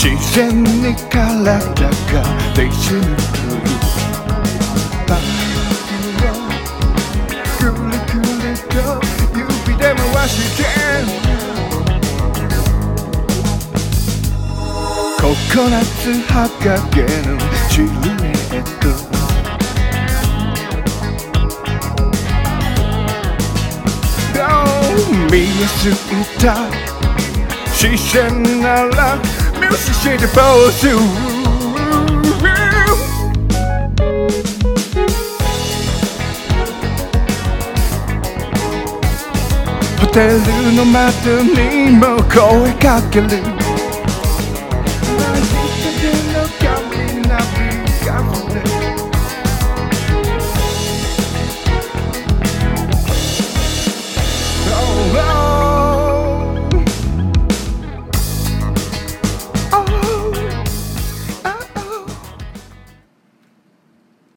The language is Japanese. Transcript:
自然に体がリズムバックをくるくると指で回してココナッツ葉影のシルエット見えすぎた視線なら無視してポーズホテルの窓にも声かける